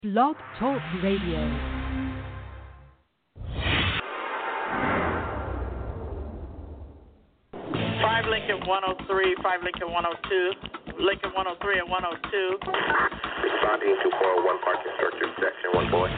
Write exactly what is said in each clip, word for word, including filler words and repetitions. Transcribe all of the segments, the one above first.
Blog Talk Radio. Five Lincoln one oh three, five Lincoln one oh two, Lincoln one oh three and one oh two. Responding to four oh one parking structure, section one boy.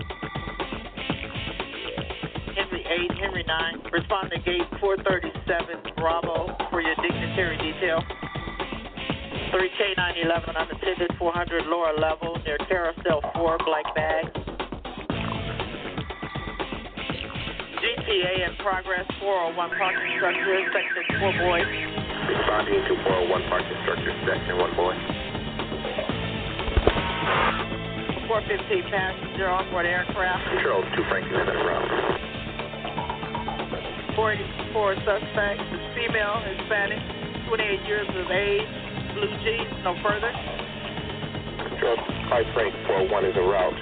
Henry eight, Henry nine. Respond to gate four thirty-seven, Bravo, for your dignitary detail. three K nine eleven, unattended, four hundred lower level, near Carousel four, black bag. G T A in progress, four oh one parking structure, section four boy. Responding to four oh one parking structure, section one boy. four fifteen passenger onboard aircraft. Control two Franklin in route. four eighty-four suspect, is female, Hispanic, twenty-eight years of age, blue jeans, no further. Control five Frank four oh one is en route.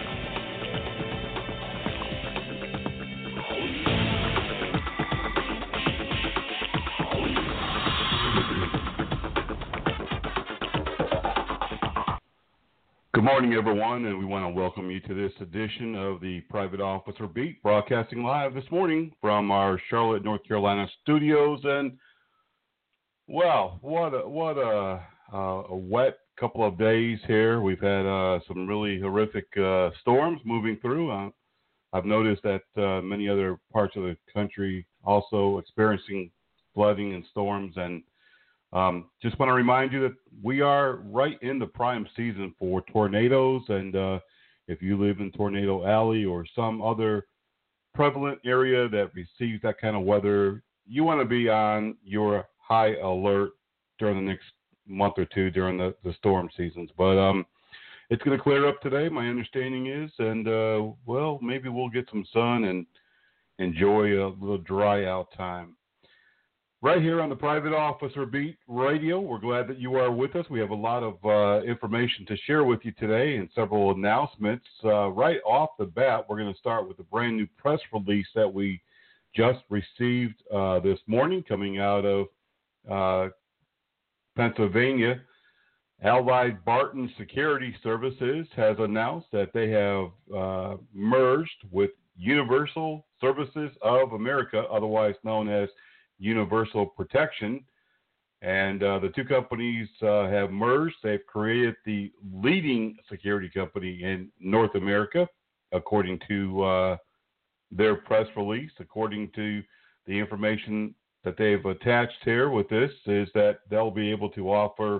Good morning, everyone, and we want to welcome you to this edition of the Private Officer Beat, broadcasting live this morning from our Charlotte, North Carolina studios. And well, what a, what a, uh, a wet couple of days here. We've had uh, some really horrific uh, storms moving through. Uh, I've noticed that uh, many other parts of the country also experiencing flooding and storms. And Um, just want to remind you that we are right in the prime season for tornadoes, and uh, if you live in Tornado Alley or some other prevalent area that receives that kind of weather, you want to be on your high alert during the next month or two during the, the storm seasons. But um, it's going to clear up today, my understanding is, and, uh, well, maybe we'll get some sun and enjoy a little dry out time. Right here on the Private Officer Beat Radio, we're glad that you are with us. We have a lot of uh, information to share with you today and several announcements. Uh, right off the bat, we're going to start with a brand new press release that we just received uh, this morning coming out of uh, Pennsylvania. Allied Barton Security Services has announced that they have uh, merged with Universal Services of America, otherwise known as Universal Protection, and uh, the two companies uh, have merged. They've created the leading security company in North America, according to uh, their press release. According to the information that they've attached here with this, is that they'll be able to offer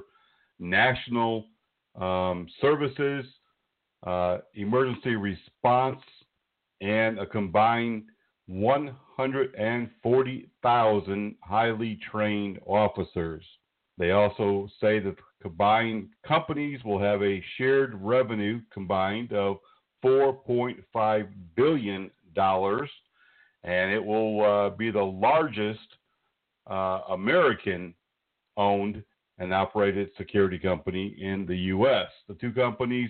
national um, services, uh, emergency response, and a combined one hundred forty thousand highly trained officers. They also say that the combined companies will have a shared revenue combined of four point five billion dollars, and it will uh, be the largest uh, American-owned and operated security company in the U S. The two companies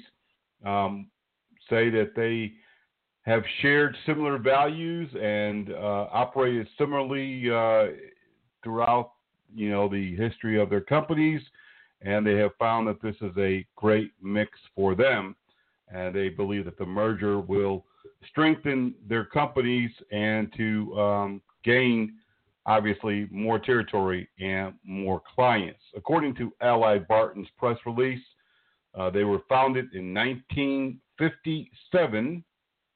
um, say that they have shared similar values and uh, operated similarly uh, throughout, you know, the history of their companies, and they have found that this is a great mix for them, and they believe that the merger will strengthen their companies and to um, gain, obviously, more territory and more clients. According to Allied Barton's press release, uh, they were founded in nineteen fifty-seven.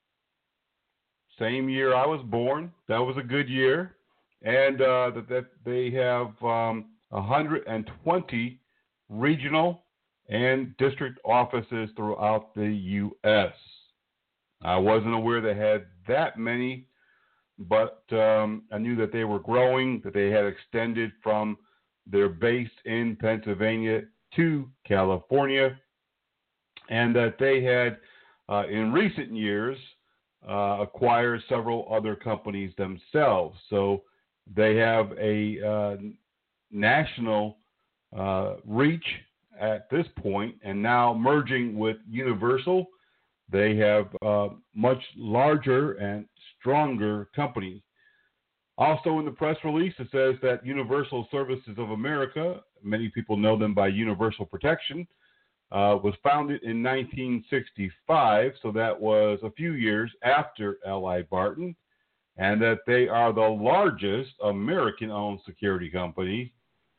Same year I was born. That was a good year. And uh, that, that they have um, one hundred twenty regional and district offices throughout the U S. I wasn't aware they had that many, but um, I knew that they were growing, that they had extended from their base in Pennsylvania to California, and that they had, uh, in recent years, Uh, acquire several other companies themselves. So they have a uh, national uh, reach at this point, and now merging with Universal, they have uh, much larger and stronger company. Also in the press release, it says that Universal Services of America, many people know them by Universal Protection, uh, was founded in nineteen sixty-five, so that was a few years after L I Barton, and that they are the largest American-owned security company,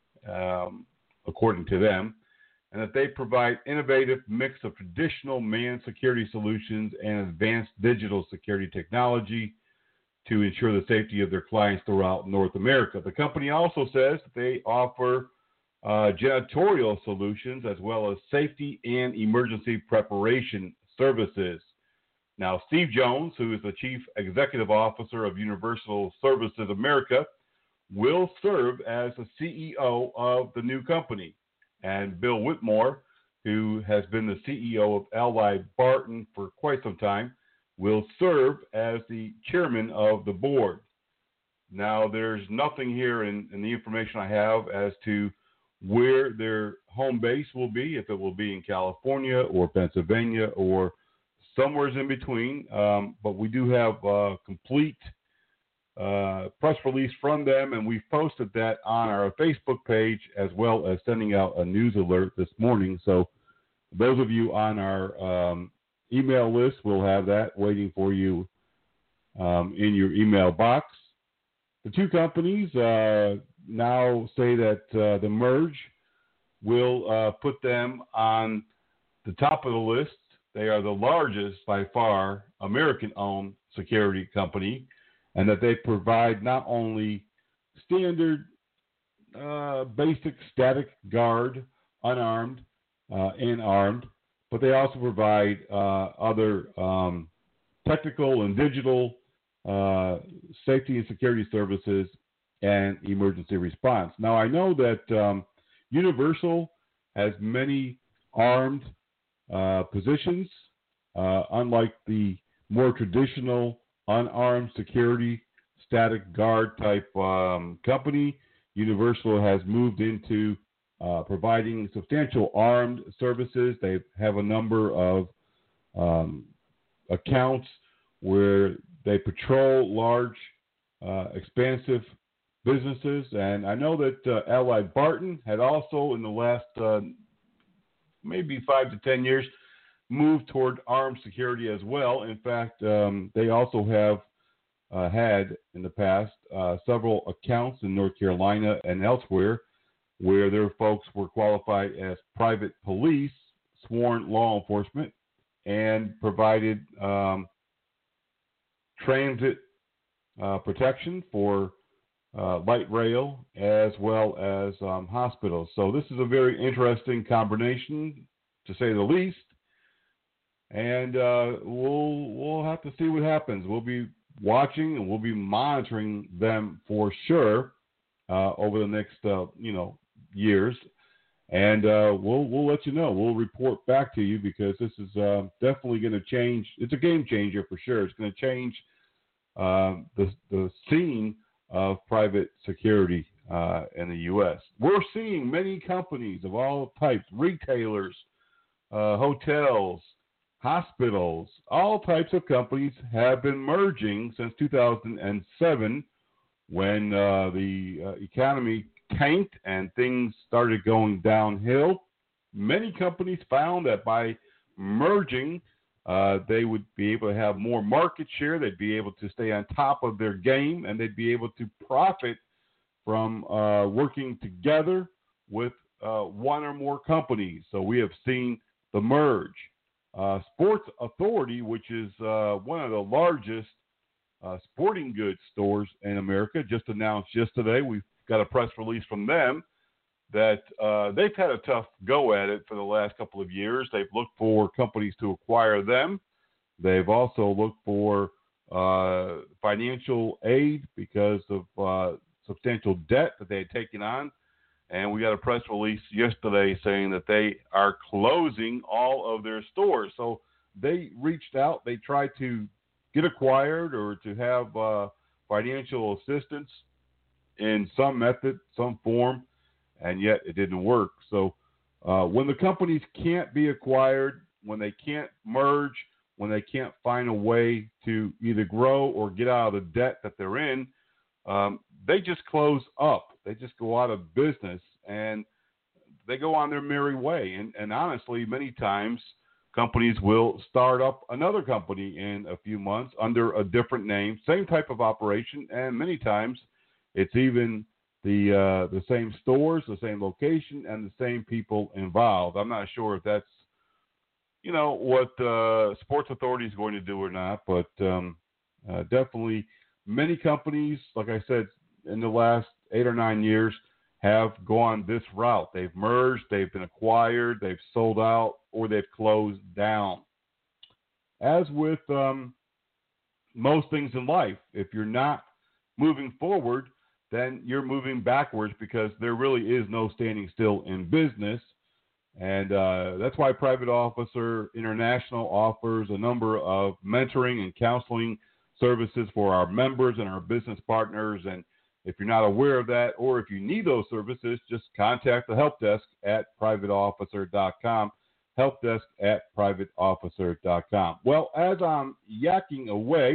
um, according to them, and that they provide innovative mix of traditional manned security solutions and advanced digital security technology to ensure the safety of their clients throughout North America. The company also says that they offer uh, janitorial solutions as well as safety and emergency preparation services. Now, Steve Jones, who is the Chief Executive Officer of Universal Services America, will serve as the C E O of the new company. And Bill Whitmore, who has been the C E O of L I Barton for quite some time, will serve as the chairman of the board. Now, there's nothing here in, in the information I have as to where their home base will be, if it will be in California or Pennsylvania or somewhere in between. Um, but we do have a complete uh, press release from them, and we've posted that on our Facebook page as well as sending out a news alert this morning. So those of you on our um, email list will have that waiting for you um, in your email box. The two companies uh, now say that uh, the merge will uh, put them on the top of the list. They are the largest, by far, American-owned security company, and that they provide not only standard, uh, basic static guard, unarmed uh, and armed, but they also provide uh, other um, technical and digital uh, safety and security services and emergency response. Now, I know that um, Universal has many armed uh, positions, uh, unlike the more traditional unarmed security static guard type um, company. Universal has moved into uh, providing substantial armed services. They have a number of um, accounts where they patrol large, uh, expansive businesses. And I know that uh, L I Barton had also, in the last uh, maybe five to ten years, moved toward armed security as well. In fact, um, they also have uh, had in the past uh, several accounts in North Carolina and elsewhere where their folks were qualified as private police, sworn law enforcement, and provided um, transit uh, protection for uh, light rail as well as um, hospitals. So this is a very interesting combination, to say the least. And uh, we'll we'll have to see what happens. We'll be watching and we'll be monitoring them for sure uh, over the next uh, you know years, and uh, we'll we'll let you know. We'll report back to you because this is uh, definitely going to change. It's a game changer for sure. It's going to change uh, the the scene of private security uh, in the U S. We're seeing many companies of all types, retailers, uh, hotels, hospitals, all types of companies have been merging since two thousand seven when uh, the uh, economy tanked and things started going downhill. Many companies found that by merging, uh, they would be able to have more market share, they'd be able to stay on top of their game, and they'd be able to profit from uh, working together with uh, one or more companies. So we have seen the merge. Uh, Sports Authority, which is uh, one of the largest uh, sporting goods stores in America, just announced yesterday, we've got a press release from them, that uh, they've had a tough go at it for the last couple of years. They've looked for companies to acquire them. They've also looked for uh, financial aid because of uh, substantial debt that they had taken on. And we got a press release yesterday saying that they are closing all of their stores. So they reached out. They tried to get acquired or to have uh, financial assistance in some method, some form, and yet it didn't work. So uh, when the companies can't be acquired, when they can't merge, when they can't find a way to either grow or get out of the debt that they're in, um, they just close up. They just go out of business, and they go on their merry way. And, and honestly, many times companies will start up another company in a few months under a different name, same type of operation, and many times it's even the uh, the same stores, the same location, and the same people involved. I'm not sure if that's, you know, what uh, Sports Authority is going to do or not, but um, uh, definitely many companies, like I said, in the last eight or nine years have gone this route. They've merged, they've been acquired, they've sold out, or they've closed down. As with um, most things in life, if you're not moving forward, then you're moving backwards, because there really is no standing still in business. And uh, that's why Private Officer International offers a number of mentoring and counseling services for our members and our business partners. And if you're not aware of that, or if you need those services, just contact the help desk at private officer dot com, help desk at private officer dot com. Well, as I'm yakking away,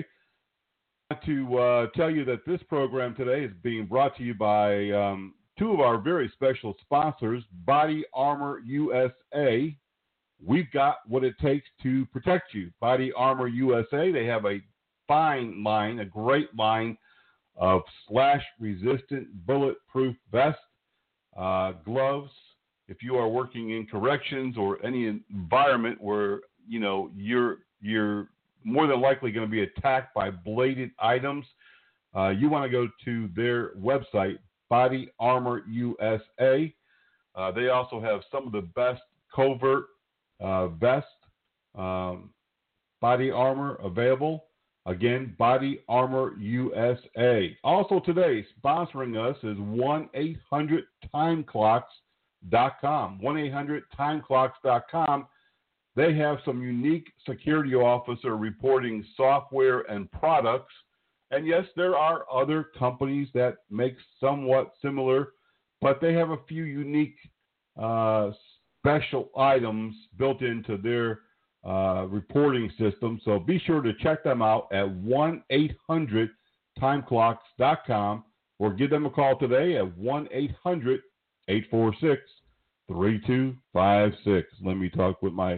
I want to uh, tell you that this program today is being brought to you by um, two of our very special sponsors, Body Armor U S A. We've got what it takes to protect you. Body Armor U S A, they have a fine line, a great line of slash-resistant bulletproof vests, uh, gloves. If you are working in corrections or any environment where, you know, you're you're more than likely going to be attacked by bladed items, uh, you want to go to their website, Body Armor U S A. Uh, they also have some of the best covert uh, vest um, body armor available. Again, Body Armor U S A. Also today, sponsoring us is one eight hundred time clocks dot com. one eight hundred time clocks dot com. They have some unique security officer reporting software and products. And yes, there are other companies that make somewhat similar, but they have a few unique uh, special items built into their uh, reporting system. So be sure to check them out at one eight hundred time clocks dot com, or give them a call today at one eight hundred eight four six three two five six. Let me talk with my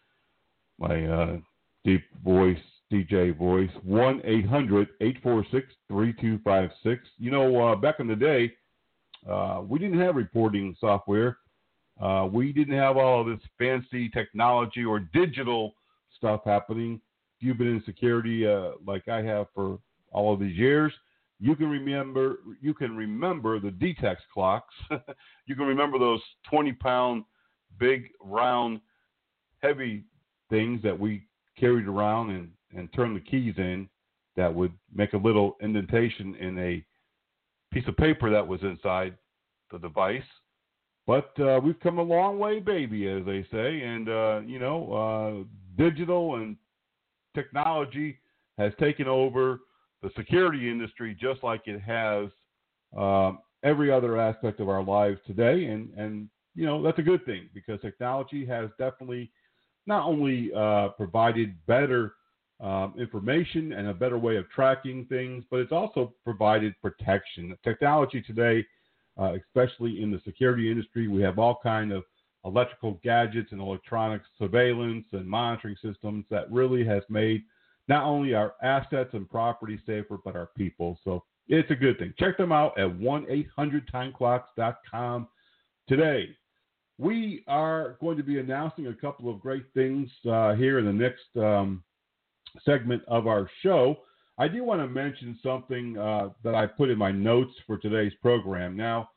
my uh, deep voice, D J voice, one eight hundred eight four six three two five six. You know, uh, back in the day, uh, we didn't have reporting software. Uh, we didn't have all of this fancy technology or digital stuff happening. If you've been in security uh, like I have for all of these years, you can remember you can remember the D TEX clocks. You can remember those twenty-pound, big, round, heavy things that we carried around and, and turned the keys in that would make a little indentation in a piece of paper that was inside the device. But uh, we've come a long way, baby, as they say. And, uh, you know, uh, digital and technology has taken over the security industry just like it has um, every other aspect of our lives today. And, and, you know, that's a good thing, because technology has definitely not only uh, provided better um, information and a better way of tracking things, but it's also provided protection. Technology today, uh, especially in the security industry, we have all kinds of electrical gadgets and electronic surveillance and monitoring systems that really has made not only our assets and property safer, but our people. So it's a good thing. Check them out at one eight hundred time clocks dot com today. We are going to be announcing a couple of great things uh, here in the next um, segment of our show. I do want to mention something uh, that I put in my notes for today's program. Now,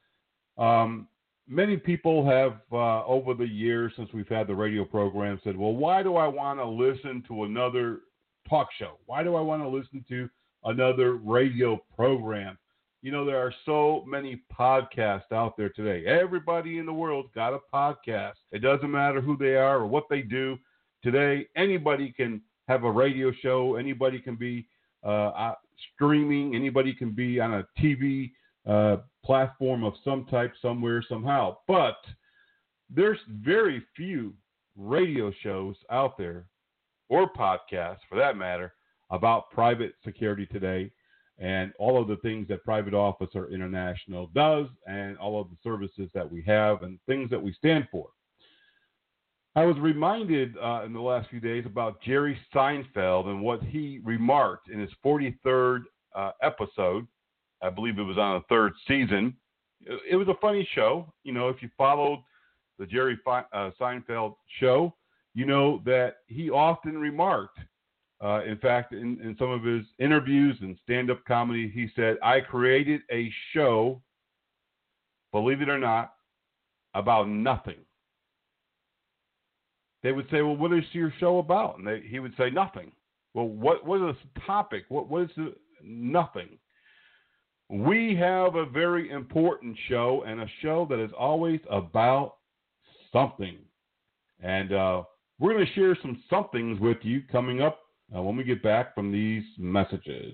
um, many people have, uh, over the years since we've had the radio program, said, well, why do I want to listen to another talk show? Why do I want to listen to another radio program? You know, there are so many podcasts out there today. Everybody in the world's got a podcast. It doesn't matter who they are or what they do. Today, anybody can have a radio show. Anybody can be uh, streaming. Anybody can be on a T V uh, platform of some type, somewhere, somehow. But there's very few radio shows out there, or podcasts for that matter, about private security today. and all of the things that Private Officer International does, and all of the services that we have and things that we stand for. I was reminded uh, in the last few days about Jerry Seinfeld and what he remarked in his forty-third uh, episode. I believe it was on the third season. It, it was a funny show. You know, if you followed the Jerry Fi- uh, Seinfeld show, you know that he often remarked, uh, in fact, in, in some of his interviews and stand-up comedy, he said, I created a show, believe it or not, about nothing. They would say, well, what is your show about? And they, he would say, nothing. Well, what, what is the topic? What, what is the nothing? We have a very important show, and a show that is always about something. And uh, we're going to share some somethings with you coming up uh, when we get back from these messages.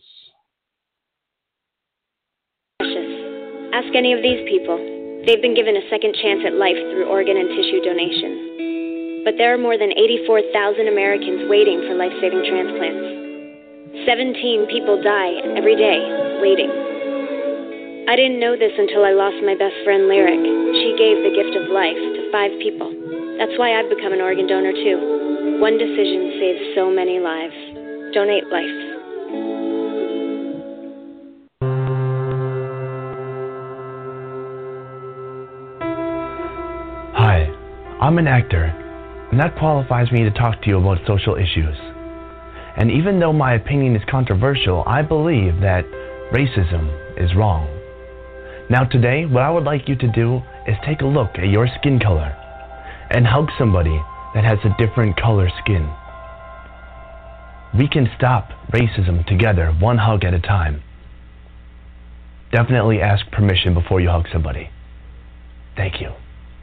Ask any of these people. They've been given a second chance at life through organ and tissue donation. But there are more than eighty-four thousand Americans waiting for life-saving transplants. seventeen people die every day waiting. I didn't know this until I lost my best friend, Lyric. She gave the gift of life to five people. That's why I've become an organ donor, too. One decision saves so many lives. Donate life. Hi, I'm an actor, and that qualifies me to talk to you about social issues. And even though my opinion is controversial, I believe that racism is wrong. Now today, what I would like you to do is take a look at your skin color and hug somebody that has a different color skin. We can stop racism together, one hug at a time. Definitely ask permission before you hug somebody. Thank you.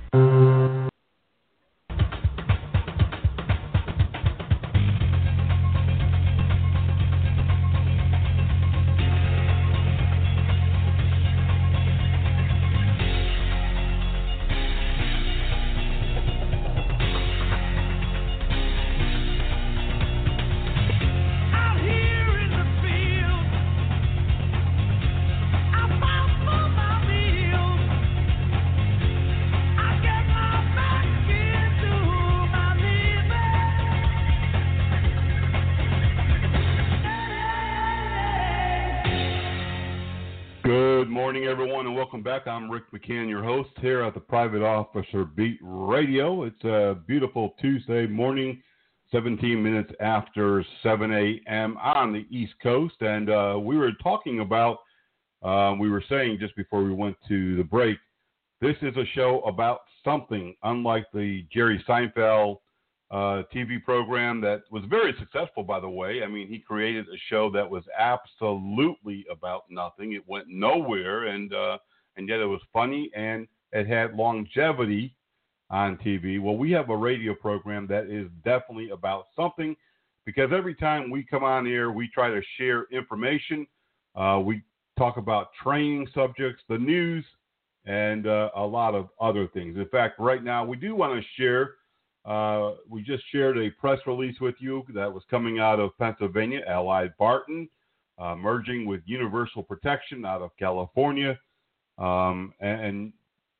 Back. I'm Rick McCann, your host here at the Private Officer Beat Radio. It's a beautiful Tuesday morning, seventeen minutes after seven a.m. on the East Coast. And uh, we were talking about, uh, we were saying just before we went to the break, this is a show about something, unlike the Jerry Seinfeld uh, T V program that was very successful, by the way. I mean, he created a show that was absolutely about nothing. It went nowhere, and uh, and yet it was funny, and it had longevity on T V. Well, we have a radio program that is definitely about something, because every time we come on here, we try to share information. Uh, we talk about training subjects, the news, and uh, a lot of other things. In fact, right now, we do want to share, uh, we just shared a press release with you that was coming out of Pennsylvania, Allied Barton, uh, merging with Universal Protection out of California. Um, and, and,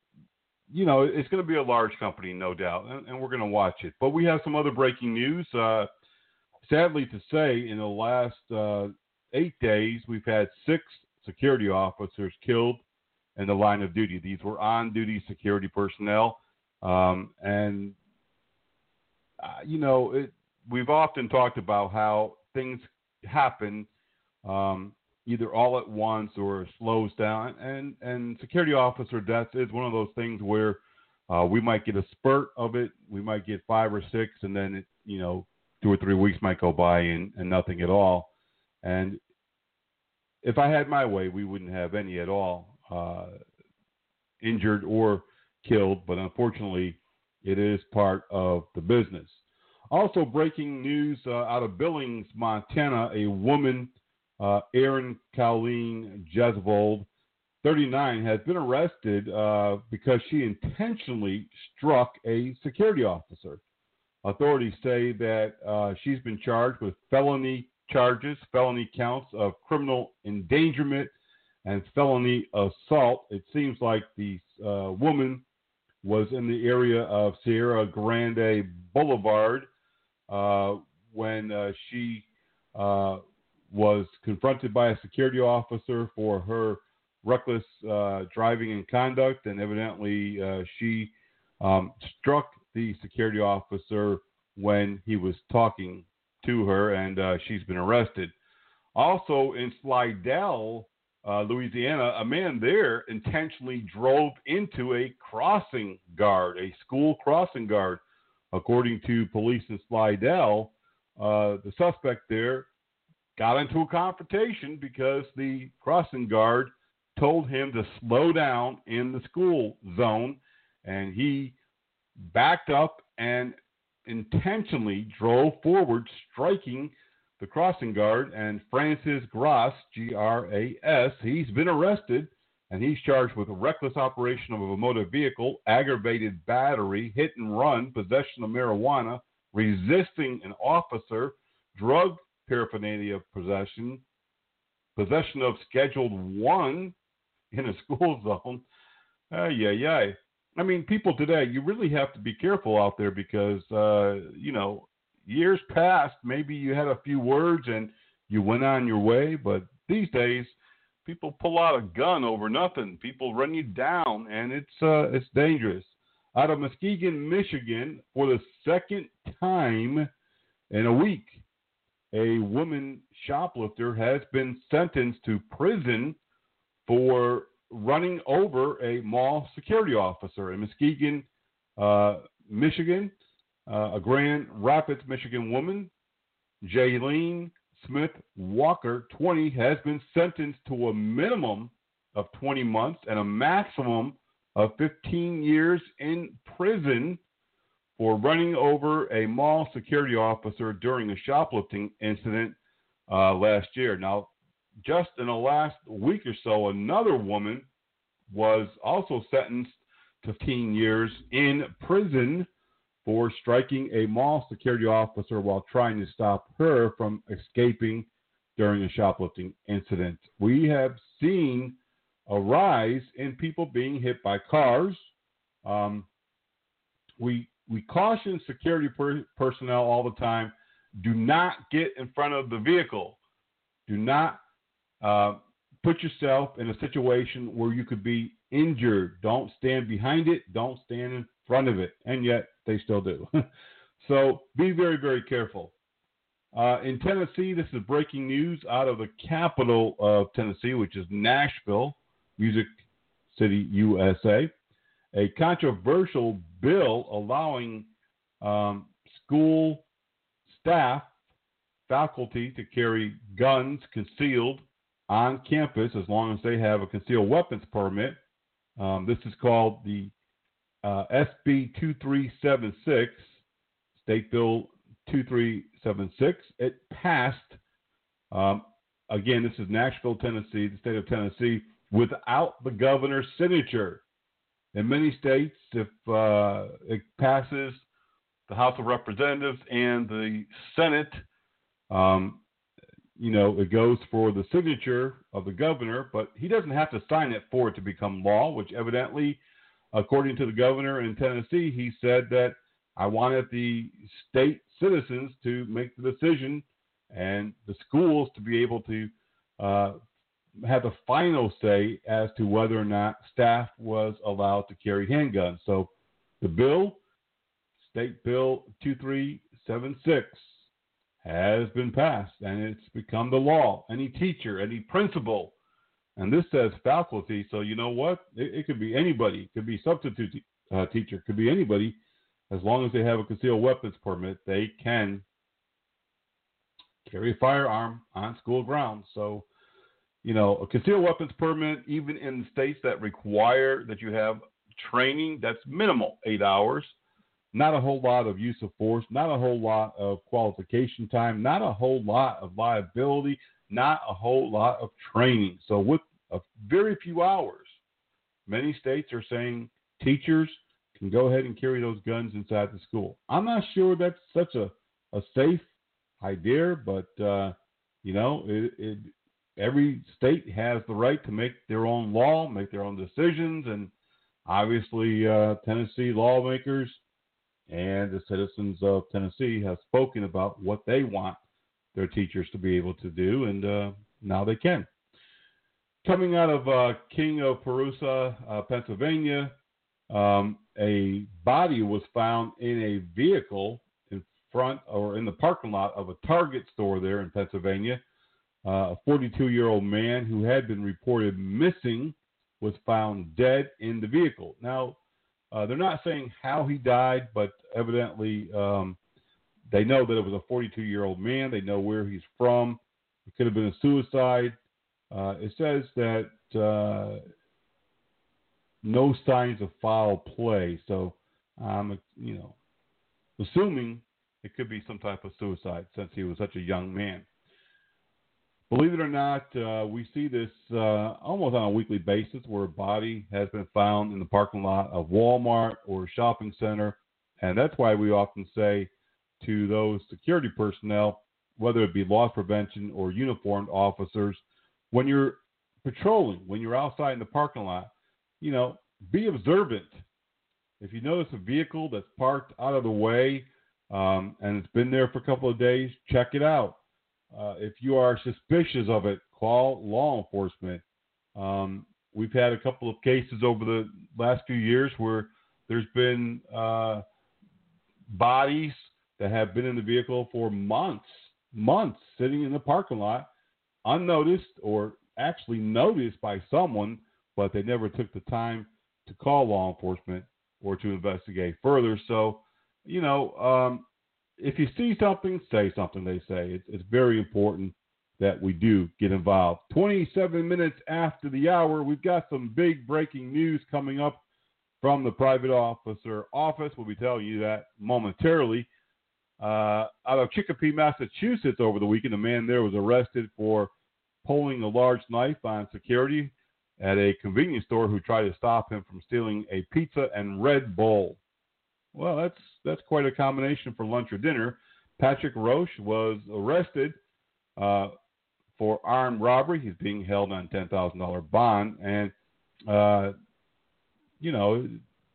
you know, it's going to be a large company, no doubt, and, and we're going to watch it. But we have some other breaking news. Uh, sadly to say, in the last uh, eight days, we've had six security officers killed in the line of duty. These were on-duty security personnel. Um, and, uh, you know, it, we've often talked about how things happen um either all at once or slows down. And, and security officer death is one of those things where uh, we might get a spurt of it. We might get five or six, and then, it, you know, two or three weeks might go by and, and nothing at all. And if I had my way, we wouldn't have any at all uh, injured or killed. But unfortunately, it is part of the business. Also, breaking news uh, out of Billings, Montana, a woman, Uh, Erin Colleen Jesvold, thirty-nine, has been arrested uh, because she intentionally struck a security officer. Authorities say that uh, she's been charged with felony charges, felony counts of criminal endangerment and felony assault. It seems like the uh, woman was in the area of Sierra Grande Boulevard uh, when uh, she uh, was confronted by a security officer for her reckless uh, driving and conduct, and evidently uh, she um, struck the security officer when he was talking to her, and uh, she's been arrested. Also in Slidell, uh, Louisiana, a man there intentionally drove into a crossing guard, a school crossing guard. According to police in Slidell, uh, the suspect there got into a confrontation because the crossing guard told him to slow down in the school zone, and he backed up and intentionally drove forward, striking the crossing guard. And Francis Grass, G R A S, he's been arrested, and he's charged with a reckless operation of a motor vehicle, aggravated battery, hit and run, possession of marijuana, resisting an officer, drug paraphernalia possession, possession of Scheduled One in a school zone. Ay, ay, ay. I mean, people today, you really have to be careful out there because, uh, you know, years past, maybe you had a few words and you went on your way, but these days, people pull out a gun over nothing. People run you down, and it's uh, it's dangerous. Out of Muskegon, Michigan, for the second time in a week, a woman shoplifter has been sentenced to prison for running over a mall security officer in Muskegon, uh, Michigan. Uh, a Grand Rapids, Michigan woman, Jaylene Smith Walker, twenty, has been sentenced to a minimum of twenty months and a maximum of fifteen years in prison for running over a mall security officer during a shoplifting incident uh, last year. Now, just in the last week or so, another woman was also sentenced to fifteen years in prison for striking a mall security officer while trying to stop her from escaping during a shoplifting incident. We have seen a rise in people being hit by cars. Um, we we caution security per- personnel all the time, do not get in front of the vehicle. Do not uh, put yourself in a situation where you could be injured. Don't stand behind it. Don't stand in front of it. And yet they still do. So be very, very careful. Uh, in Tennessee, this is breaking news out of the capital of Tennessee, which is Nashville, Music City, U S A. A controversial bill allowing um, school staff, faculty to carry guns concealed on campus as long as they have a concealed weapons permit. Um, this is called the uh, S B two three seven six, State Bill two three seven six. It passed, um, again, this is Nashville, Tennessee, the state of Tennessee, without the governor's signature. In many states, if uh, it passes the House of Representatives and the Senate, um, you know, it goes for the signature of the governor, but he doesn't have to sign it for it to become law, which evidently, according to the governor in Tennessee, he said that I wanted the state citizens to make the decision and the schools to be able to uh, have the final say as to whether or not staff was allowed to carry handguns. So the bill, State Bill two three seven six, has been passed, and it's become the law. Any teacher, any principal, and this says faculty, so you know what? It, it could be anybody. It could be substitute uh, teacher. It could be anybody. As long as they have a concealed weapons permit, they can carry a firearm on school grounds. So, you know, a concealed weapons permit, even in states that require that you have training, that's minimal, eight hours. Not a whole lot of use of force, not a whole lot of qualification time, not a whole lot of liability, not a whole lot of training. So with a very few hours, many states are saying teachers can go ahead and carry those guns inside the school. I'm not sure that's such a, a safe idea, but uh, You know, it, it, every state has the right to make their own law, make their own decisions, and obviously uh, Tennessee lawmakers and the citizens of Tennessee have spoken about what they want their teachers to be able to do, and uh, now they can. Coming out of uh, King of Prussia, uh, Pennsylvania, um, a body was found in a vehicle in front or in the parking lot of a Target store there in Pennsylvania. Uh, a forty-two-year-old man who had been reported missing was found dead in the vehicle. Now, uh, they're not saying how he died, but evidently um, they know that it was a forty-two-year-old man. They know where he's from. It could have been a suicide. Uh, it says that uh, no signs of foul play. So I'm, you know, assuming it could be some type of suicide since he was such a young man. Believe it or not, uh, we see this uh, almost on a weekly basis where a body has been found in the parking lot of Walmart or a shopping center. And that's why we often say to those security personnel, whether it be loss prevention or uniformed officers, when you're patrolling, when you're outside in the parking lot, you know, be observant. If you notice a vehicle that's parked out of the way um, and it's been there for a couple of days, check it out. Uh, if you are suspicious of it, call law enforcement. Um, we've had a couple of cases over the last few years where there's been uh, bodies that have been in the vehicle for months, months sitting in the parking lot, unnoticed or actually noticed by someone, but they never took the time to call law enforcement or to investigate further. So, you know, um, if you see something, say something, they say. It's, it's very important that we do get involved. twenty-seven minutes after the hour, we've got some big breaking news coming up from the private officer office. We'll be telling you that momentarily. Uh, out of Chicopee, Massachusetts over the weekend, a man there was arrested for pulling a large knife on security at a convenience store who tried to stop him from stealing a pizza and Red Bull. Well, that's that's quite a combination for lunch or dinner. Patrick Roche was arrested uh, for armed robbery. He's being held on ten thousand dollars bond. And, uh, you know,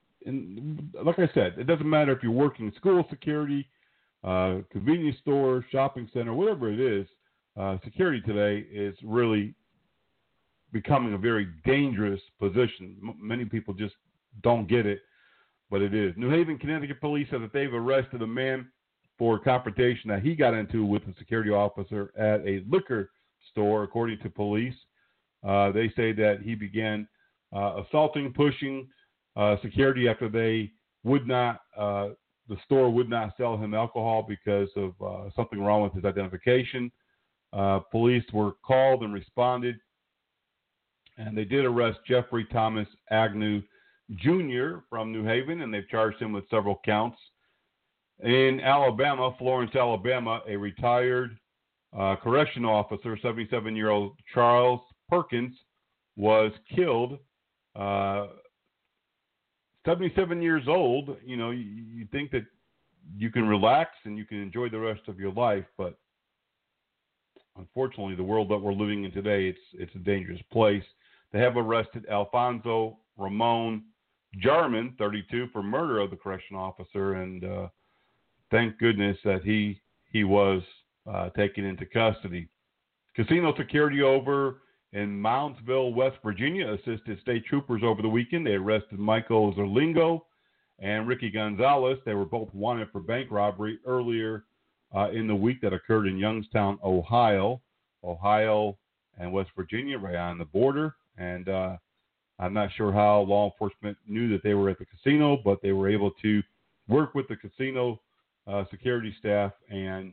and like I said, it doesn't matter if you're working school security, uh, convenience store, shopping center, whatever it is. Uh, security today is really becoming a very dangerous position. M- many people just don't get it, but it is. New Haven, Connecticut police said that they've arrested a man for a confrontation that he got into with a security officer at a liquor store, according to police. Uh, they say that he began uh, assaulting, pushing uh, security after they would not, uh, the store would not sell him alcohol because of uh, something wrong with his identification. Uh, police were called and responded, and they did arrest Jeffrey Thomas Agnew Junior from New Haven, and they've charged him with several counts. In Alabama, Florence, Alabama, a retired uh, correctional officer, seventy-seven-year-old Charles Perkins, was killed. Uh, seventy-seven years old, you know, you, you think that you can relax and you can enjoy the rest of your life, but unfortunately, the world that we're living in today, it's it's a dangerous place. They have arrested Alfonso Ramon Jarman, thirty-two, for murder of the correctional officer, and uh, thank goodness that he he was uh, taken into custody. Casino security over in Moundsville, West Virginia, assisted state troopers over the weekend. They arrested Michael Zerlingo and Ricky Gonzalez. They were both wanted for bank robbery earlier uh, in the week that occurred in Youngstown, Ohio. Ohio and West Virginia, right on the border. And uh, I'm not sure how law enforcement knew that they were at the casino, but they were able to work with the casino uh, security staff and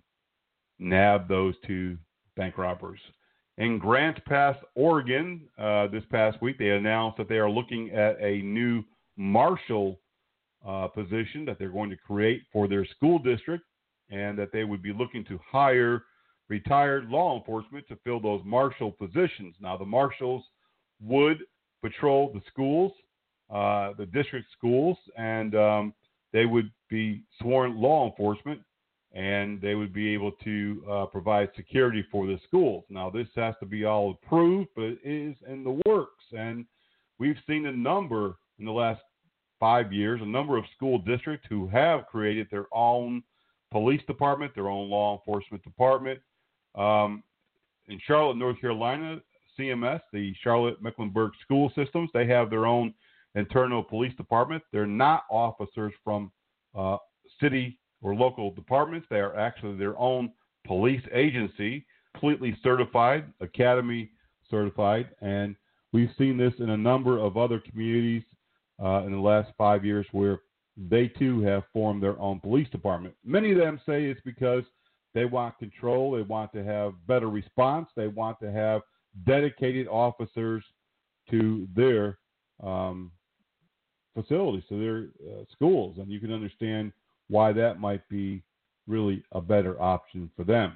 nab those two bank robbers. In Grants Pass, Oregon, uh, this past week, they announced that they are looking at a new marshal uh, position that they're going to create for their school district, and that they would be looking to hire retired law enforcement to fill those marshal positions. Now, the marshals would patrol the schools, uh, the district schools, and um, they would be sworn law enforcement, and they would be able to uh, provide security for the schools. Now, this has to be all approved, but it is in the works, and we've seen a number in the last five years, a number of school districts who have created their own police department, their own law enforcement department. Um, in Charlotte, North Carolina, C M S, the Charlotte Mecklenburg School Systems, they have their own internal police department. They're not officers from uh, city or local departments. They are actually their own police agency, completely certified, academy certified, and we've seen this in a number of other communities uh, in the last five years where they too have formed their own police department. Many of them say it's because they want control, they want to have better response, they want to have dedicated officers to their um, facilities, to their uh, schools, and you can understand why that might be really a better option for them.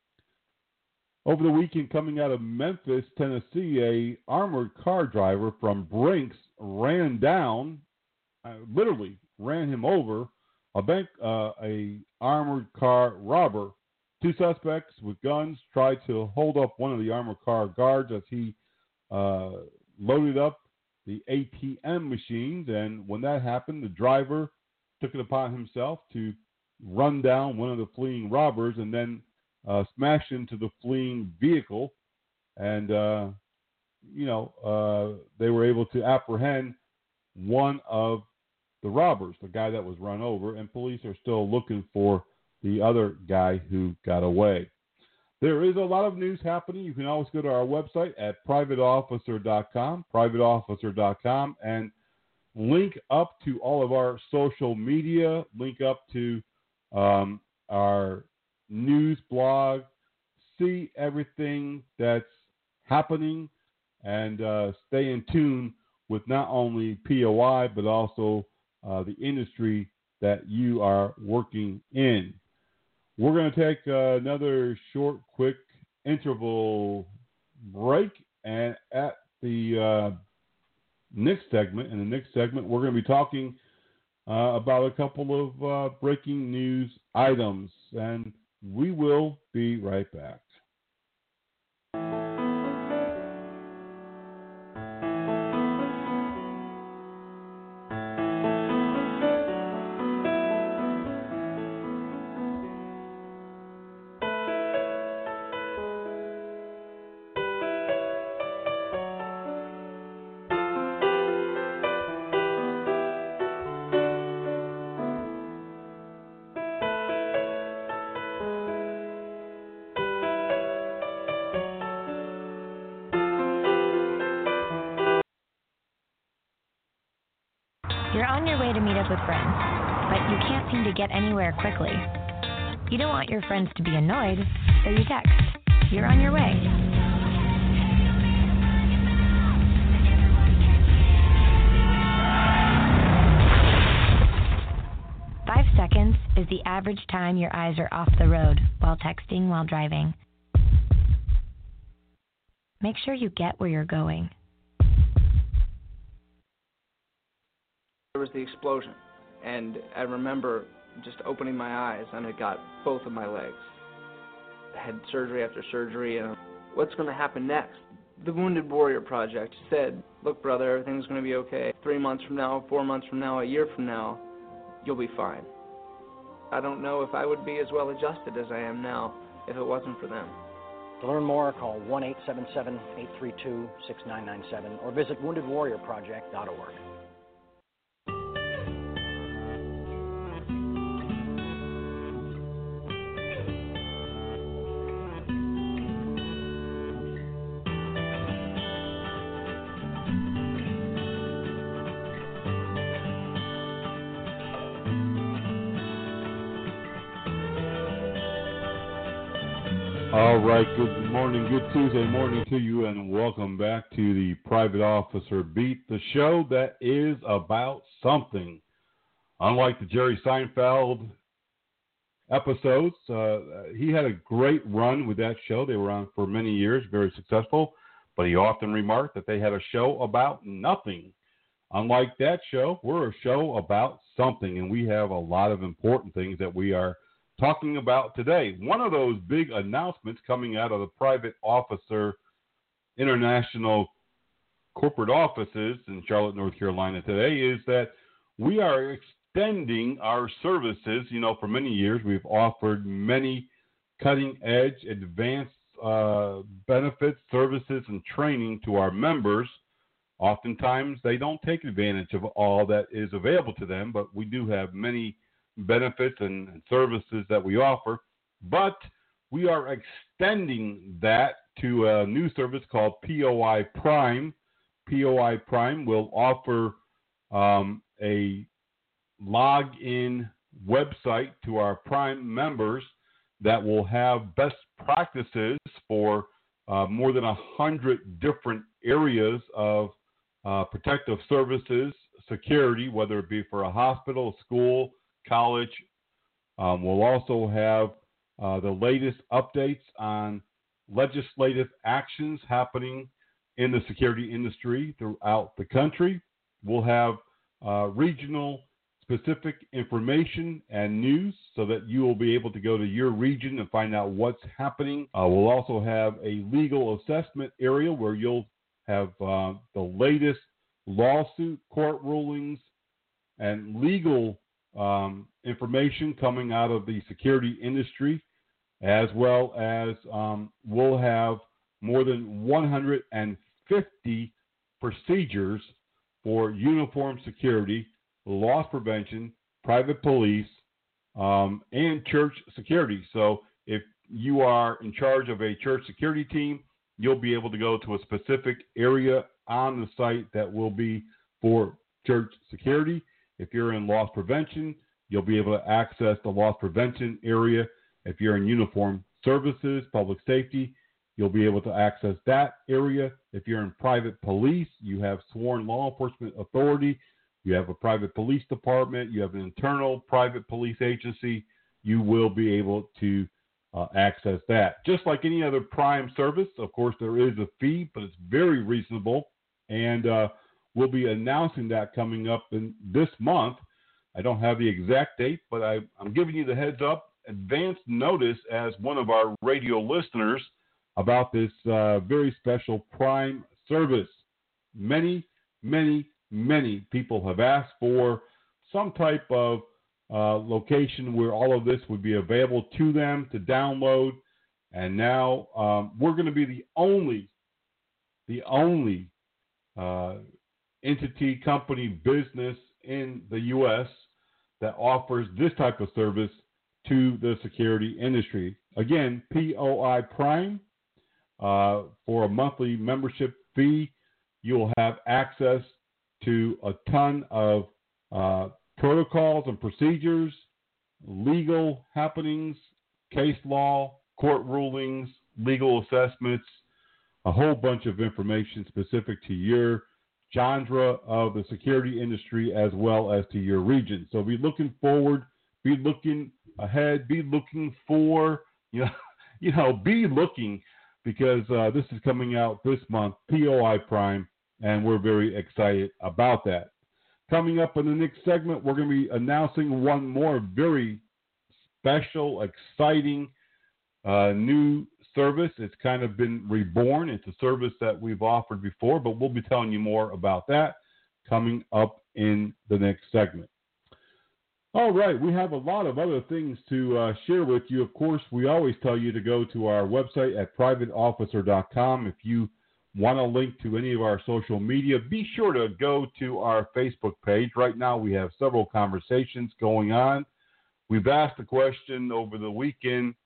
Over the weekend, coming out of Memphis, Tennessee, a armored car driver from Brinks ran down, uh, literally ran him over, a bank, uh, a armored car robber. Two suspects with guns tried to hold up one of the armored car guards as he uh, loaded up the A T M machines, and when that happened, the driver took it upon himself to run down one of the fleeing robbers and then uh, smash into the fleeing vehicle, and uh, you know uh, they were able to apprehend one of the robbers, the guy that was run over, and police are still looking for the other guy who got away. There is a lot of news happening. You can always go to our website at private officer dot com, private officer dot com, and link up to all of our social media, link up to um, our news blog, see everything that's happening, and uh, stay in tune with not only P O I, but also uh, the industry that you are working in. We're going to take uh, another short, quick interval break, and at the uh, next segment, in the next segment, we're going to be talking uh, about a couple of uh, breaking news items, and we will be right back. You're on your way to meet up with friends, but you can't seem to get anywhere quickly. You don't want your friends to be annoyed, so you text. You're on your way. Five seconds is the average time your eyes are off the road while texting while driving. Make sure you get where you're going. There was the explosion, and I remember just opening my eyes, and it got both of my legs. I had surgery after surgery, and what's going to happen next? The Wounded Warrior Project said, look, brother, everything's going to be okay. Three months from now, four months from now, a year from now, you'll be fine. I don't know if I would be as well adjusted as I am now if it wasn't for them. To learn more, call one eight seven seven, eight three two, six nine nine seven or visit wounded warrior project dot org. All right, good morning, good Tuesday morning to you, and welcome back to the Private Officer Beat, the show that is about something. Unlike the Jerry Seinfeld episodes, uh, he had a great run with that show. They were on for many years, very successful, but he often remarked that they had a show about nothing. Unlike that show, we're a show about something, and we have a lot of important things that we are talking about today. One of those big announcements coming out of the Private Officer International corporate offices in Charlotte, North Carolina today is that we are extending our services. You know, for many years we've offered many cutting-edge, advanced uh, benefits, services, and training to our members. Oftentimes they don't take advantage of all that is available to them, but we do have many benefits and, and services that we offer. But we are extending that to a new service called P O I Prime. P O I Prime will offer um, a login website to our Prime members that will have best practices for uh, more than one hundred different areas of uh, protective services, security, whether it be for a hospital, school, college. Um, we'll also have uh, the latest updates on legislative actions happening in the security industry throughout the country. We'll have uh, regional specific information and news so that you will be able to go to your region and find out what's happening. Uh, we'll also have a legal assessment area where you'll have uh, the latest lawsuit, court rulings, and legal um, information coming out of the security industry, as well as um, we'll have more than one hundred fifty procedures for uniform security, loss prevention, private police, um, and church security. So if you are in charge of a church security team, you'll be able to go to a specific area on the site that will be for church security. If you're in loss prevention, you'll be able to access the loss prevention area. If you're in uniform services, public safety, you'll be able to access that area. If you're in private police, you have sworn law enforcement authority, you have a private police department, you have an internal private police agency, you will be able to uh, access that. Just like any other Prime service, of course, there is a fee, but it's very reasonable, and uh, we'll be announcing that coming up in this month. I don't have the exact date, but I, I'm giving you the heads up, advance notice as one of our radio listeners about this uh, very special Prime service. Many, many, many people have asked for some type of uh, location where all of this would be available to them to download. And now um, we're going to be the only, the only uh, entity, company, business in the U S that offers this type of service to the security industry. Again, P O I Prime. Uh, for a monthly membership fee, you'll have access to a ton of uh, protocols and procedures, legal happenings, case law, court rulings, legal assessments, a whole bunch of information specific to your genre of the security industry as well as to your region. So be looking forward, be looking ahead, be looking for, you know, you know be looking because uh, this is coming out this month, P O I Prime, and we're very excited about that. Coming up in the next segment, we're going to be announcing one more very special, exciting uh, new service. It's kind of been reborn. It's a service that we've offered before, but we'll be telling you more about that coming up in the next segment. All right, we have a lot of other things to uh, share with you. Of course, we always tell you to go to our website at private officer dot com. If you want to link to any of our social media, be sure to go to our Facebook page. Right now, we have several conversations going on. We've asked a question over the weekend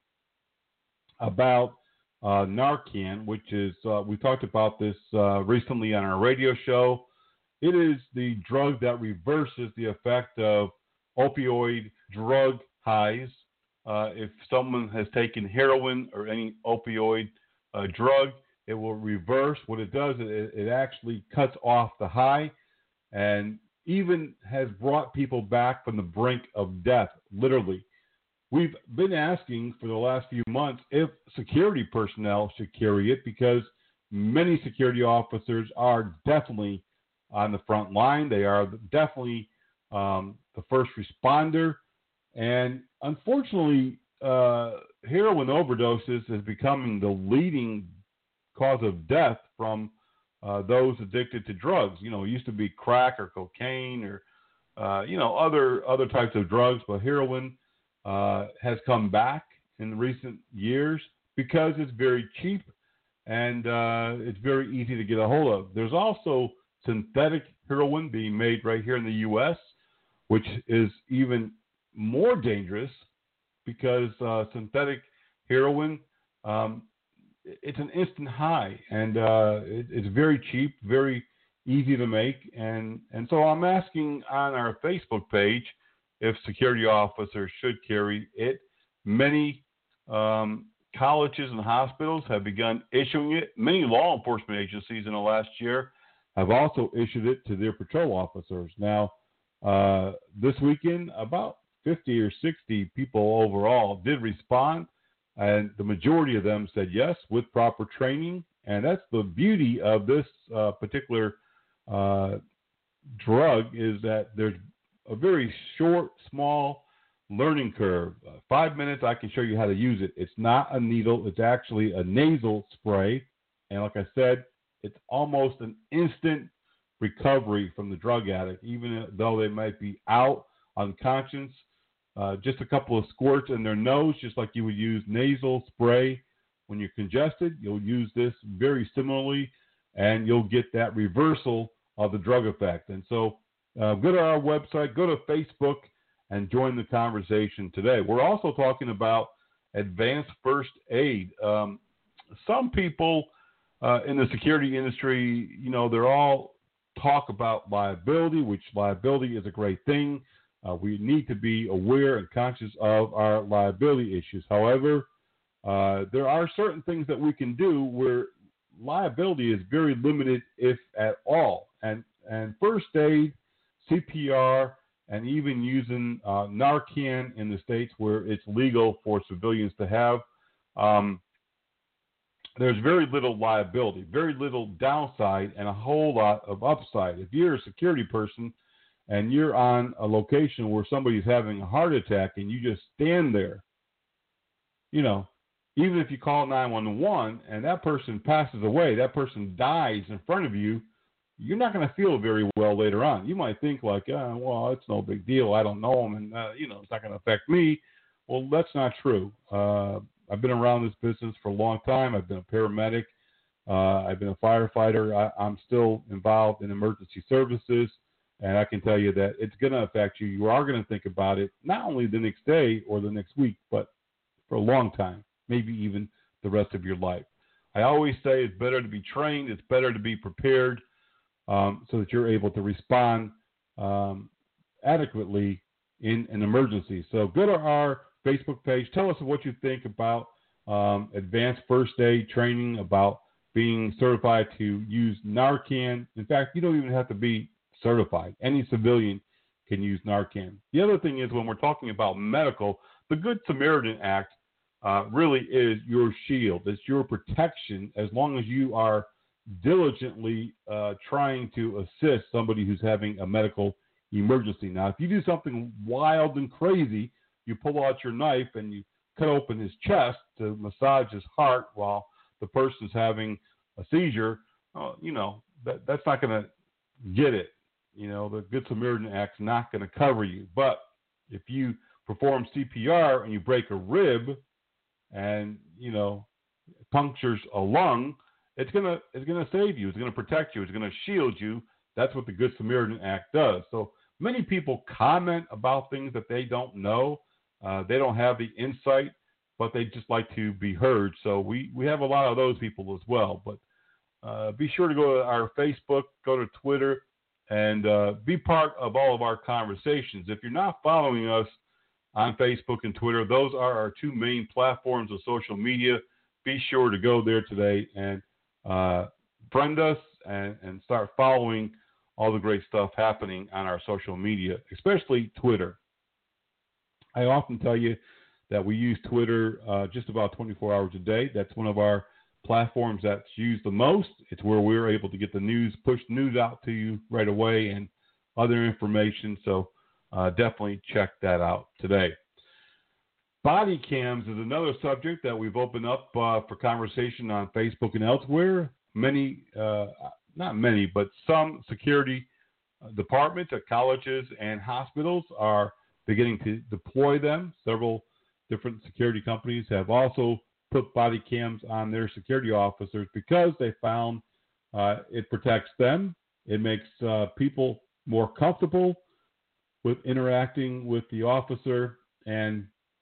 about uh, Narcan, which is, uh, we talked about this uh, recently on our radio show. It is the drug that reverses the effect of opioid drug highs. Uh, if someone has taken heroin or any opioid uh, drug, it will reverse. What it does, it, it actually cuts off the high and even has brought people back from the brink of death, literally. We've been asking for the last few months if security personnel should carry it because many security officers are definitely on the front line. They are definitely um, the first responder, And unfortunately, uh, heroin overdoses is becoming the leading cause of death from uh, those addicted to drugs. You know, it used to be crack or cocaine or, uh, you know, other other types of drugs, but heroin uh, has come back in recent years because it's very cheap and uh, it's very easy to get a hold of. There's also synthetic heroin being made right here in the U S, which is even more dangerous because uh, synthetic heroin, um, it's an instant high, and uh, it, it's very cheap, very easy to make. And, and so I'm asking on our Facebook page if security officers should carry it. Many um, colleges and hospitals have begun issuing it. Many law enforcement agencies in the last year have also issued it to their patrol officers. Now, uh, this weekend, about fifty or sixty people overall did respond, and the majority of them said yes with proper training. And that's the beauty of this uh, particular uh, drug, is that there's a very short, small learning curve. Uh, five minutes, I can show you how to use it. It's not a needle. It's actually a nasal spray. And like I said, it's almost an instant recovery from the drug addict, even though they might be out, unconscious. Uh, just a couple of squirts in their nose, just like you would use nasal spray when you're congested. You'll use this very similarly, and you'll get that reversal of the drug effect. And so uh, go to our website, go to Facebook, and join the conversation today. We're also talking about advanced first aid. Um, some people uh, in the security industry, you know, they're all talk about liability, which liability is a great thing. Uh, we need to be aware and conscious of our liability issues. However, uh, there are certain things that we can do where liability is very limited, if at all. And and first aid, C P R, and even using uh, Narcan in the states where it's legal for civilians to have, um, there's very little liability, very little downside, and a whole lot of upside. If you're a security person and you're on a location where somebody's having a heart attack and you just stand there, you know, even if you call nine one one and that person passes away, that person dies in front of you, you're not going to feel very well later on. You might think like, oh, well, it's no big deal. I don't know him, and, uh, you know, it's not going to affect me. Well, that's not true. Uh, I've been around this business for a long time. I've been a paramedic. Uh, I've been a firefighter. I, I'm still involved in emergency services. And I can tell you that it's going to affect you. You are going to think about it, not only the next day or the next week, but for a long time, maybe even the rest of your life. I always say it's better to be trained. It's better to be prepared um, so that you're able to respond um, adequately in an emergency. So go to our Facebook page. Tell us what you think about um, advanced first aid training, about being certified to use Narcan. In fact, you don't even have to be certified. Any civilian can use Narcan. The other thing is, when we're talking about medical, the Good Samaritan Act uh, really is your shield. It's your protection as long as you are diligently uh, trying to assist somebody who's having a medical emergency. Now, if you do something wild and crazy, you pull out your knife and you cut open his chest to massage his heart while the person's having a seizure, uh, you know, that, that's not going to get it. You know, the Good Samaritan Act's not going to cover you. But if you perform C P R and you break a rib and, you know, punctures a lung, it's going to it's going to save you. It's going to protect you. It's going to shield you. That's what the Good Samaritan Act does. So many people comment about things that they don't know. Uh, they don't have the insight, but they just like to be heard. So we, we have a lot of those people as well. But uh, be sure to go to our Facebook, go to Twitter, and uh, be part of all of our conversations. If you're not following us on Facebook and Twitter, those are our two main platforms of social media. Be sure to go there today and uh, friend us and, and start following all the great stuff happening on our social media, especially Twitter. I often tell you that we use Twitter uh, just about twenty-four hours a day. That's one of our platforms that's used the most. It's where we're able to get the news, push news out to you right away and other information. So uh, definitely check that out today. Body cams is another subject that we've opened up uh, for conversation on Facebook and elsewhere. Many, uh, not many, but some security departments at colleges and hospitals are beginning to deploy them. Several different security companies have also put body cams on their security officers because they found uh, it protects them. It makes uh, people more comfortable with interacting with the officer, and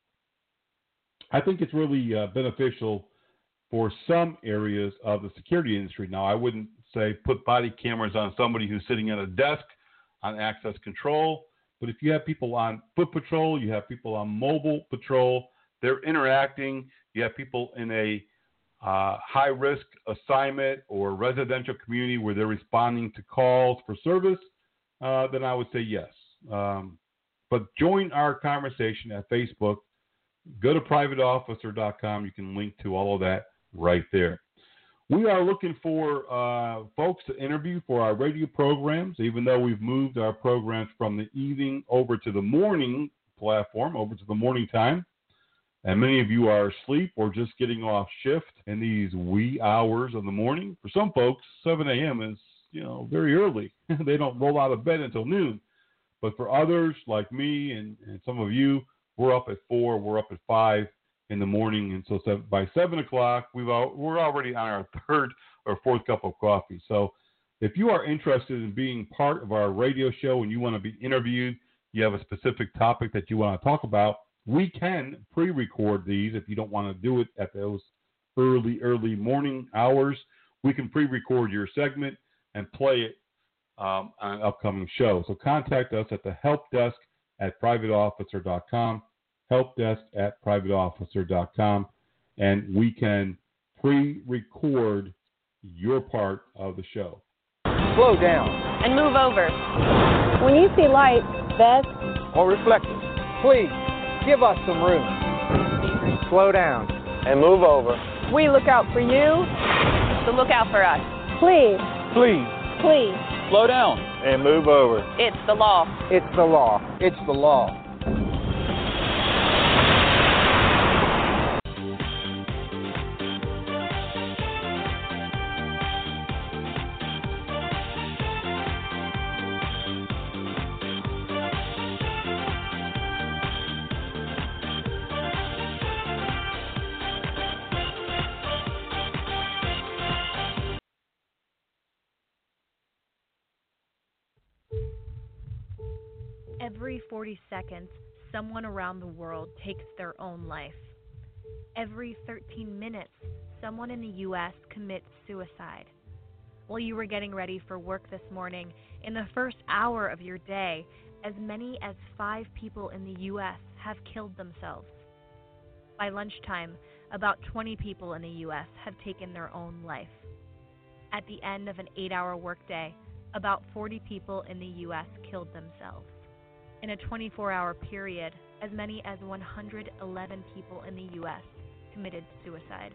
I think it's really uh, beneficial for some areas of the security industry. Now, I wouldn't say put body cameras on somebody who's sitting at a desk on access control, but if you have people on foot patrol, you have people on mobile patrol, they're interacting, you have people in a uh, high-risk assignment or residential community where they're responding to calls for service, uh, then I would say yes. Um, but join our conversation at Facebook. Go to private officer dot com. You can link to all of that right there. We are looking for uh, folks to interview for our radio programs, even though we've moved our programs from the evening over to the morning platform, over to the morning time. And many of you are asleep or just getting off shift in these wee hours of the morning. For some folks, seven a.m. is, you know, very early. They don't roll out of bed until noon. But for others like me and, and some of you, we're up at four, we're up at five in the morning, and so seven, by seven o'clock, we've all, we're already on our third or fourth cup of coffee. So if you are interested in being part of our radio show and you want to be interviewed, you have a specific topic that you want to talk about, we can pre-record these if you don't want to do it at those early, early morning hours. We can pre-record your segment and play it um, on an upcoming show. So contact us at the help desk at private officer dot com, helpdesk at private officer dot com, and we can pre-record your part of the show. Slow down. And move over. When you see light, vest, or reflectors, please give us some room. Slow down. And move over. We look out for you. So look out for us. Please. Please. Please. Slow down. And move over. It's the law. It's the law. It's the law. Every forty seconds, someone around the world takes their own life. Every thirteen minutes, someone in the U S commits suicide. While you were getting ready for work this morning, in the first hour of your day, as many as five people in the U S have killed themselves. By lunchtime, about twenty people in the U S have taken their own life. At the end of an eight-hour workday, about forty people in the U S killed themselves. In a twenty-four hour period, as many as one hundred eleven people in the U S committed suicide.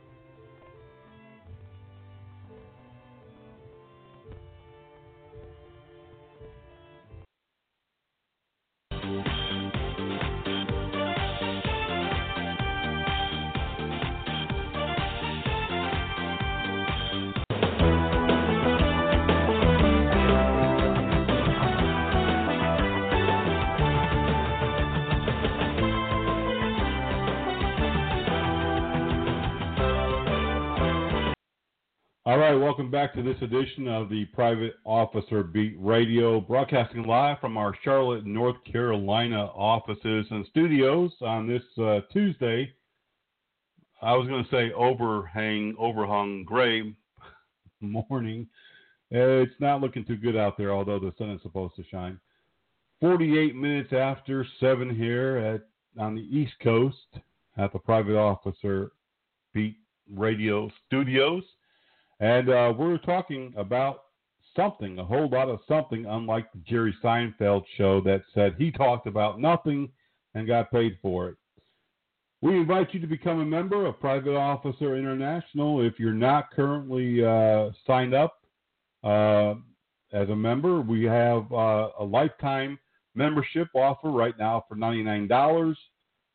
All right, welcome back to this edition of the Private Officer Beat Radio, broadcasting live from our Charlotte, North Carolina offices and studios on this uh, Tuesday. I was going to say overhang, overhung gray morning. It's not looking too good out there, although the sun is supposed to shine. forty-eight minutes after seven here at on the East Coast at the Private Officer Beat Radio studios. And uh, we're talking about something, a whole lot of something, unlike the Jerry Seinfeld show that said he talked about nothing and got paid for it. We invite you to become a member of Private Officer International. If you're not currently uh, signed up uh, as a member, we have uh, a lifetime membership offer right now for ninety-nine dollars.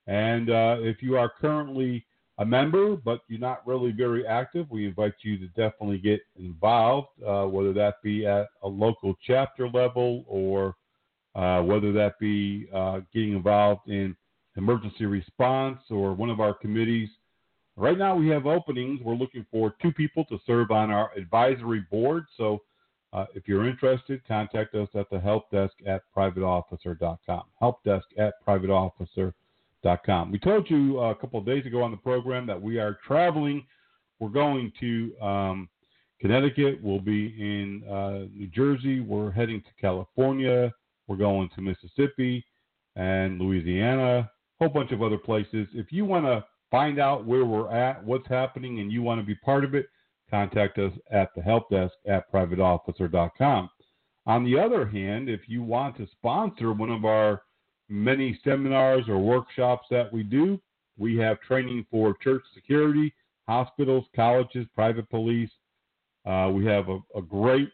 And uh, if you are currently a member, but you're not really very active, we invite you to definitely get involved, uh, whether that be at a local chapter level or uh, whether that be uh, getting involved in emergency response or one of our committees. Right now we have openings. We're looking for two people to serve on our advisory board. So uh, if you're interested, contact us at the help desk at private officer dot com. help desk at private officer dot com. We told you a couple of days ago on the program that we are traveling. We're going to um, Connecticut. We'll be in uh, New Jersey. We're heading to California. We're going to Mississippi and Louisiana, a whole bunch of other places. If you want to find out where we're at, what's happening, and you want to be part of it, contact us at the help desk at private officer dot com. On the other hand, if you want to sponsor one of our many seminars or workshops that we do, we have training for church security, hospitals, colleges, private police. Uh, we have a, a great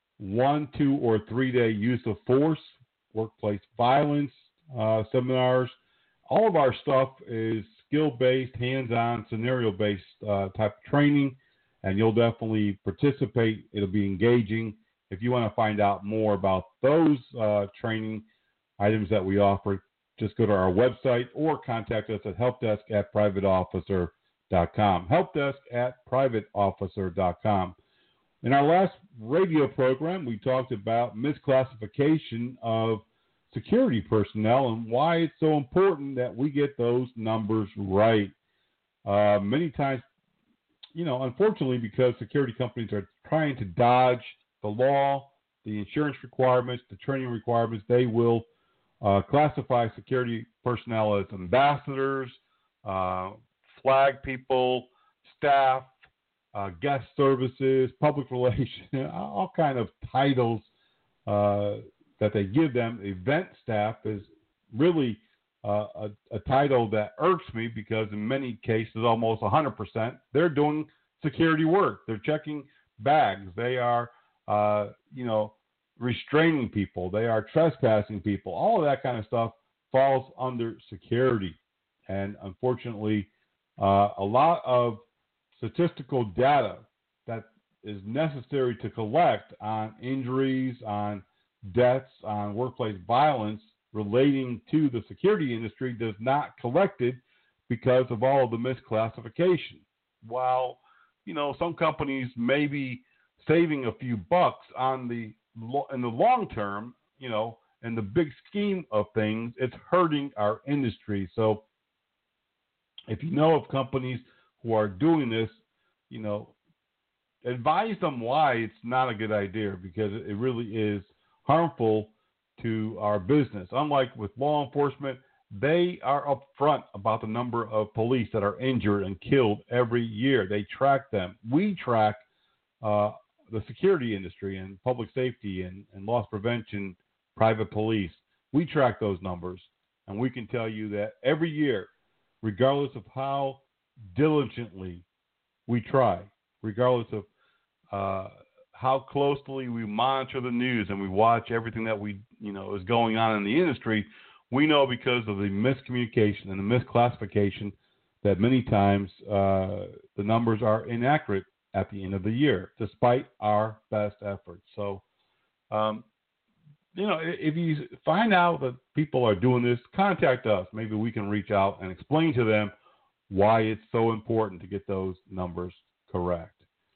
one, two, or three-day use of force, workplace violence uh, seminars. All of our stuff is skill-based, hands-on, scenario-based uh, type of training, and you'll definitely participate. It'll be engaging. If you want to find out more about those uh, training items that we offer, just go to our website or contact us at helpdesk at private officer dot com. helpdesk at private officer dot com. In our last radio program, we talked about misclassification of security personnel and why it's so important that we get those numbers right. Uh, many times, you know, unfortunately, because security companies are trying to dodge the law, the insurance requirements, the training requirements, they will uh, classify security personnel as ambassadors, uh, flag people, staff, uh, guest services, public relations, all kind of titles uh, that they give them. Event staff is really uh, a, a title that irks me because in many cases, almost one hundred percent, they're doing security work. They're checking bags. They are, uh, you know, restraining people. They are trespassing people. All of that kind of stuff falls under security. And unfortunately, uh, a lot of statistical data that is necessary to collect on injuries, on deaths, on workplace violence relating to the security industry does not collected because of all of the misclassification. While, you know, some companies may be saving a few bucks on the in the long term, you know, in the big scheme of things, it's hurting our industry. So if you know of companies who are doing this, you know, advise them why it's not a good idea, because it really is harmful to our business. Unlike with law enforcement, they are upfront about the number of police that are injured and killed every year. They track them. We track uh, the security industry and public safety and, and loss prevention, private police. We track those numbers, and we can tell you that every year, regardless of how diligently we try, regardless of uh, how closely we monitor the news and we watch everything that we, you know, is going on in the industry, we know because of the miscommunication and the misclassification that many times uh, the numbers are inaccurate at the end of the year, despite our best efforts. So, um, you know, if you find out that people are doing this, contact us. Maybe we can reach out and explain to them why it's so important to get those numbers correct.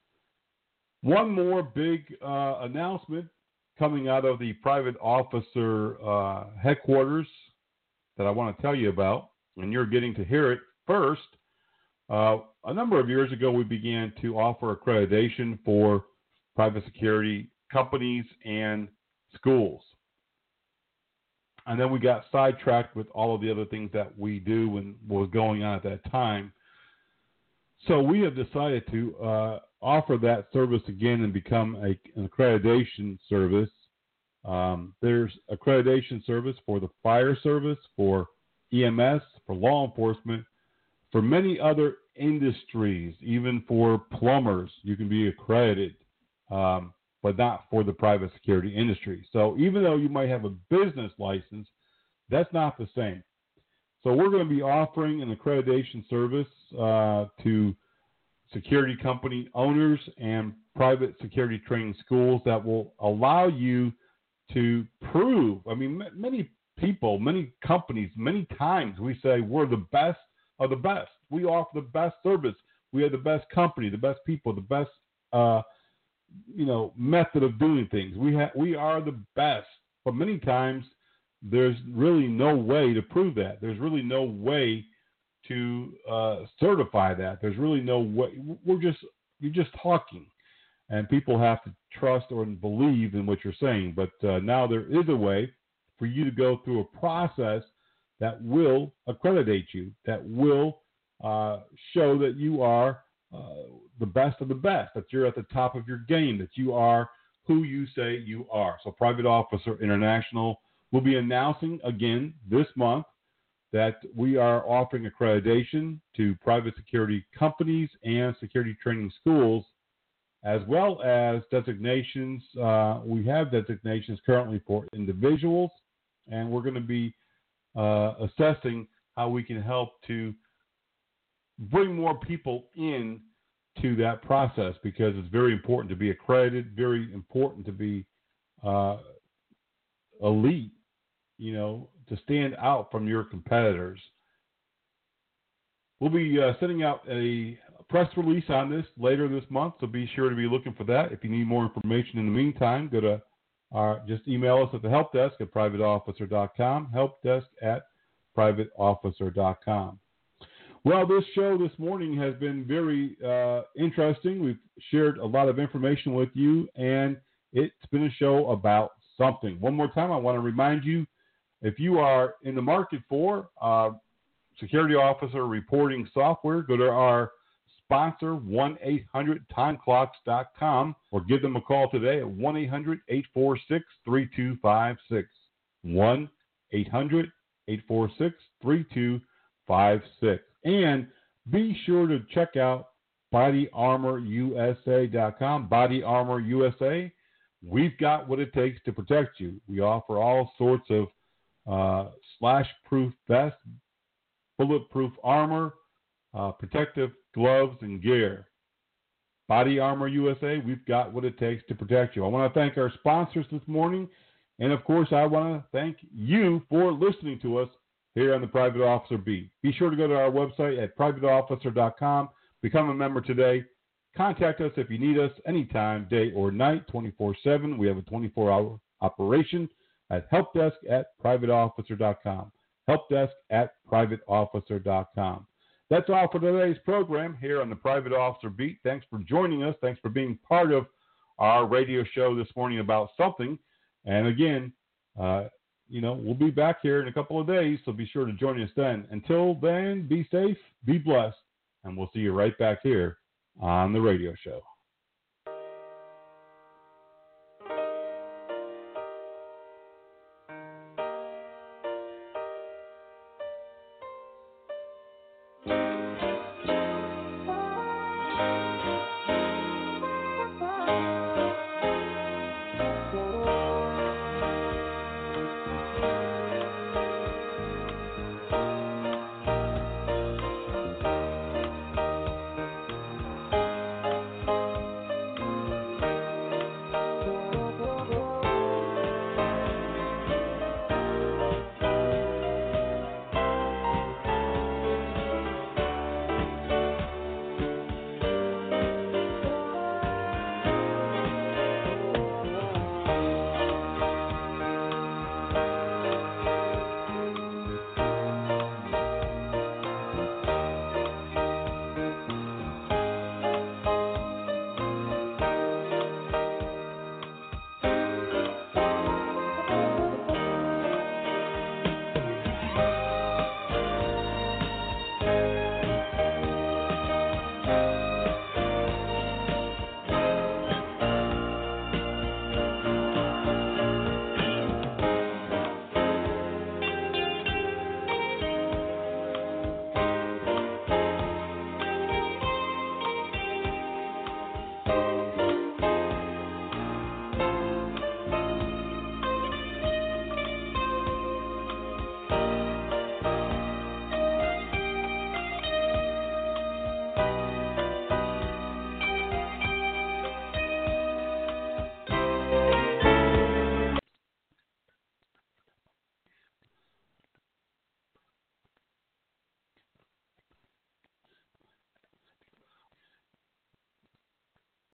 One more big uh, announcement coming out of the private officer uh, headquarters that I want to tell you about, and you're getting to hear it first. Uh, a number of years ago, we began to offer accreditation for private security companies and schools. And then we got sidetracked with all of the other things that we do and what was going on at that time. So we have decided to uh, offer that service again and become a, an accreditation service. Um, there's accreditation service for the fire service, for E M S, for law enforcement, for many other industries, even for plumbers, you can be accredited, um, but not for the private security industry. So even though you might have a business license, that's not the same. So we're going to be offering an accreditation service uh, to security company owners and private security training schools that will allow you to prove. I mean, m- many people, many companies, many times we say we're the best of the best. We offer the best service. We have the best company, the best people, the best, uh, you know, method of doing things. We ha- we are the best. But many times there's really no way to prove that. There's really no way to uh, certify that. There's really no way. We're just you're just talking, and people have to trust or believe in what you're saying. But uh, now there is a way for you to go through a process that will accreditate you, that will uh, show that you are uh, the best of the best, that you're at the top of your game, that you are who you say you are. So Private Officer International will be announcing again this month that we are offering accreditation to private security companies and security training schools, as well as designations. Uh, we have designations currently for individuals, and we're going to be uh, assessing how we can help to bring more people in to that process, because it's very important to be accredited, very important to be uh, elite, you know, to stand out from your competitors. We'll be uh, sending out a press release on this later this month, so be sure to be looking for that. If you need more information in the meantime, go to our, just email us at the help desk at private officer dot com, help desk at private officer dot com. Well, this show this morning has been very uh, interesting. We've shared a lot of information with you, and it's been a show about something. One more time, I want to remind you, if you are in the market for uh, security officer reporting software, go to our sponsor, one eight hundred time clocks dot com, or give them a call today at one eight hundred eight four six three two five six, one eight hundred eight four six three two five six. And be sure to check out body armor u s a dot com, Body Armor U S A. We've got what it takes to protect you. We offer all sorts of uh, slash-proof vests, bulletproof armor, uh, protective gloves, and gear. Body Armor U S A, we've got what it takes to protect you. I want to thank our sponsors this morning, and of course, I want to thank you for listening to us here on the Private Officer Beat. Be sure to go to our website at private officer dot com. Become a member today. Contact us if you need us anytime, day or night, twenty-four seven. We have a twenty-four hour operation at helpdesk at private officer dot com. Helpdesk at private officer dot com. That's all for today's program here on the Private Officer Beat. Thanks for joining us. Thanks for being part of our radio show this morning about something. And again, uh, you know, we'll be back here in a couple of days, so be sure to join us then. Until then, be safe, be blessed, and we'll see you right back here on the radio show.